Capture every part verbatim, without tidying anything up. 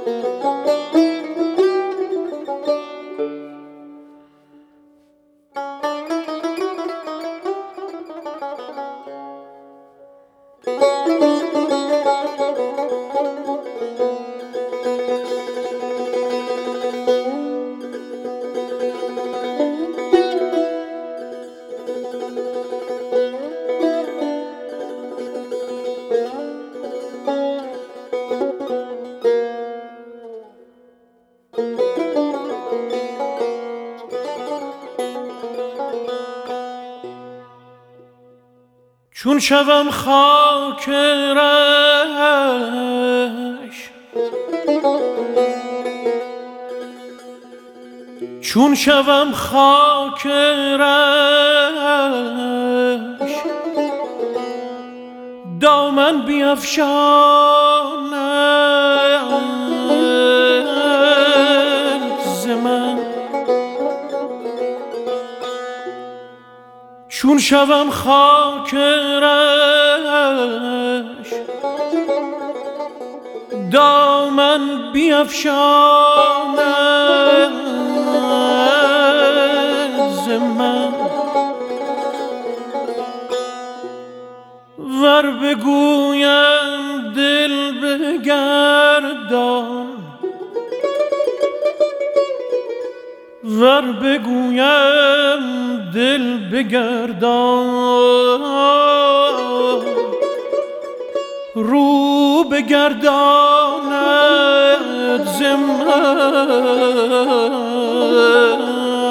چون شوم خاک رهش، چون شوم خاک رهش، دامن بیفشاند ز من. چون شوم خاک رهش، دامن بیفشاند ز من. ور بگویم دل بگردان، ور بگویم دل بگردان، رو بگرداند ز من.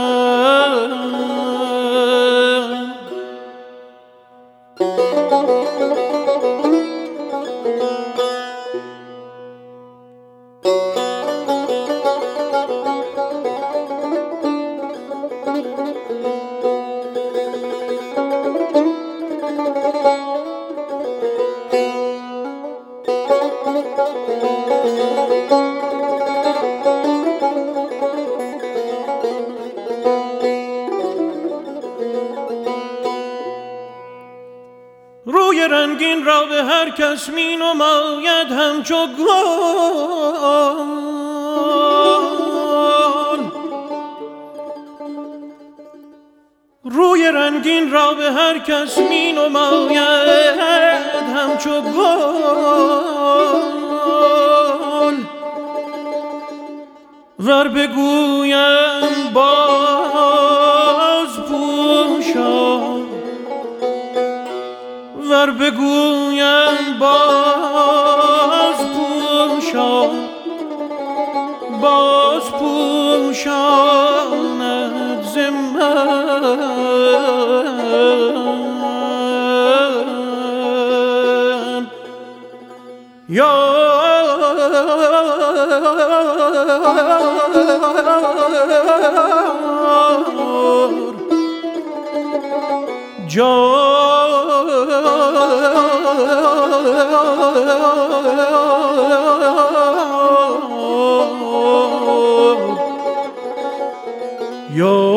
روی رنگین را به هر کس می نماید همچو گل، روی رنگین را به هر کس می نماید همچو گل. ور بگویم باز پوشا، ور بگویم باز پوشا، باز پوشاند ز من. یا Yo